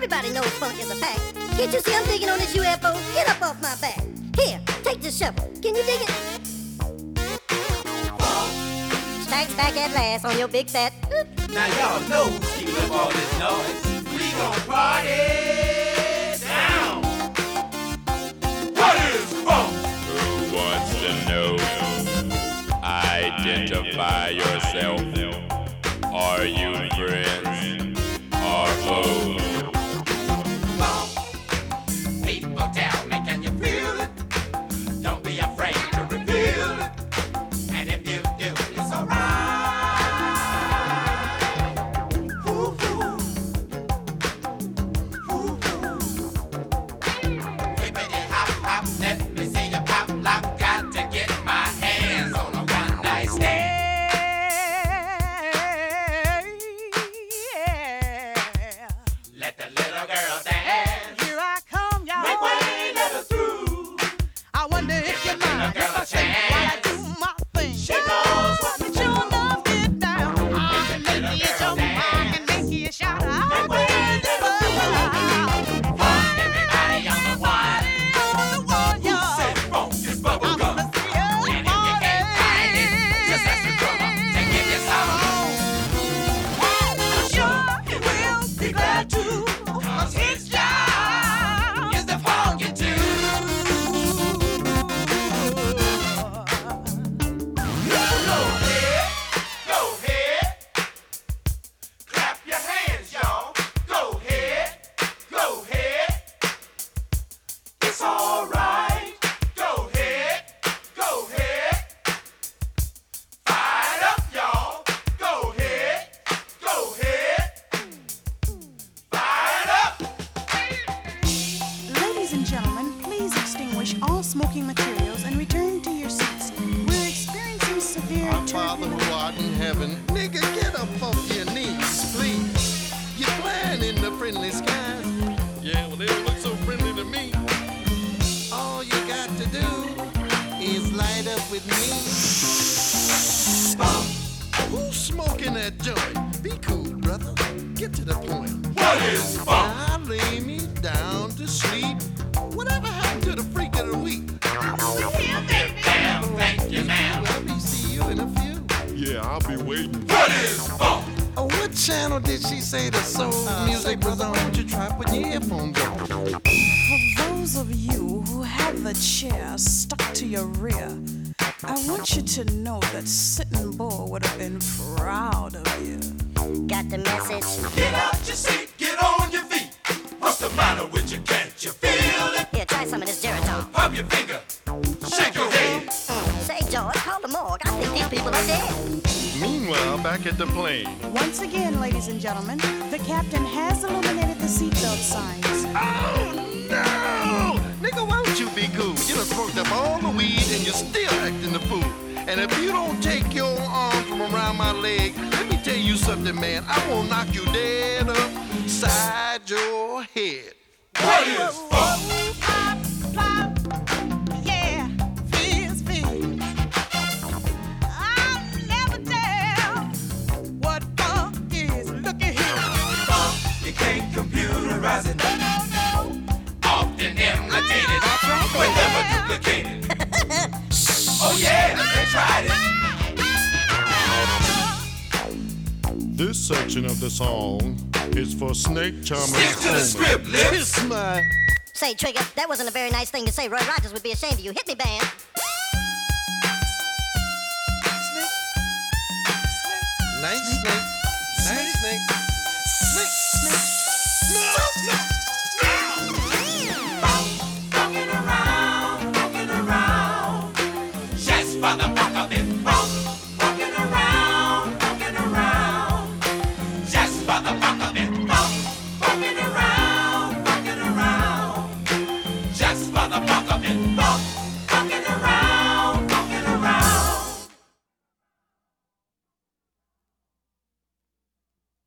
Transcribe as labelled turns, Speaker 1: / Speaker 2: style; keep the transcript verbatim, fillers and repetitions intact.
Speaker 1: Everybody knows funk is a fact. Can't you see I'm digging on this U F O? Get up off my back. Here, take this shovel. Can you dig it? Strikes back at last on your big fat.
Speaker 2: Now y'all know who's keeping up all this noise. We gon' party down. What is funk?
Speaker 3: Who wants to know? Identify yourself. Are you friends or foes?
Speaker 2: People tell me, can you feel it? Don't be afraid to reveal it. And if you do, it's alright. Ooh, ooh. Ooh, ooh. Hippity hop, hop, let me see you pop, lock. Got to get my hands on a one night stand. Let the little girl dance.
Speaker 4: Here I come, y'all.
Speaker 2: Make way, let her through.
Speaker 4: I wonder if you
Speaker 2: Give the little
Speaker 4: mind
Speaker 2: girl a
Speaker 4: if I say while I
Speaker 2: chance.
Speaker 4: do my thing.
Speaker 2: She knows what to
Speaker 4: Put
Speaker 2: do.
Speaker 4: your love get down. Ah,
Speaker 2: Give the
Speaker 4: let
Speaker 2: little
Speaker 4: me hit
Speaker 2: girl
Speaker 4: your
Speaker 2: dance.
Speaker 4: mark and make you shout out.
Speaker 2: Make way, let her through. Funk, everybody on the one.
Speaker 4: On the wall,
Speaker 2: Who
Speaker 4: y'all.
Speaker 2: said funk is bubble
Speaker 4: I
Speaker 2: gum?
Speaker 4: wanna see you
Speaker 2: And if you can't find it, just ask the drummer to give you some.
Speaker 4: I'm sure he will be glad to. 'Cause his job
Speaker 2: Is the funk you do? Go ahead, go ahead. Clap your hands, y'all. Go ahead, go ahead. It's alright. Go ahead, go ahead. Fire it up, y'all. Go ahead, go ahead. Fire it up.
Speaker 5: Ladies and gentlemen, please extinguish all smoking materials and return to your seats. We're experiencing severe
Speaker 6: Our Father
Speaker 5: turbulence.
Speaker 6: who art in heaven, nigga, get up off your knees, please. You're flying in the friendly skies. Yeah, well, they don't look so friendly to me. All you got to do is light up with me. Who's smoking that joint? Be cool, brother. Get to the point.
Speaker 2: What is funk?
Speaker 6: I lay me down to sleep. Whatever happened to the freak of the week?
Speaker 2: Damn, thank you, ma'am.
Speaker 6: Well, we see you in a few.
Speaker 3: Yeah, I'll be waiting.
Speaker 2: What is funk?
Speaker 6: Oh, what channel did she say the soul music was on? Won't you try putting your earphones on?
Speaker 5: For those of you who have the chair stuck to your rear, I want you to know that Sitting Bull would have been proud of you.
Speaker 1: Got the message?
Speaker 2: Get out your seat, get on your feet. What's the matter with you? Can't you feel it?
Speaker 1: Here, try some of this Geritol.
Speaker 2: Pump your finger, shake your head.
Speaker 1: Say, George, call the morgue. I think these people are dead.
Speaker 3: Meanwhile, back at the plane.
Speaker 5: Once again, ladies and gentlemen, the captain has illuminated the seatbelt signs.
Speaker 6: Oh, no! Nigga, why don't you be cool? You done smoked up all the weed and you're still acting the fool. And if you don't take your arm from around my leg, let me tell you something, man. I will knock you dead upside your head.
Speaker 2: What is funk?
Speaker 4: Pop, pop, yeah, feels, feels. I'll never tell what funk is. Look at here.
Speaker 2: Funk, you can't computerize it.
Speaker 4: No, no.
Speaker 2: Often imitated,
Speaker 4: That's right.
Speaker 2: but never duplicated. Oh yeah, they tried it.
Speaker 3: This section of the song is for Snake Charmers
Speaker 2: Stick to the
Speaker 3: only.
Speaker 2: script, lips.
Speaker 6: Kiss my...
Speaker 1: Say, Trigger, that wasn't a very nice thing to say. Roy Rogers would be ashamed of you. Hit me, band.
Speaker 6: Nice snake. Nice snake. Snake. Snake. No, no.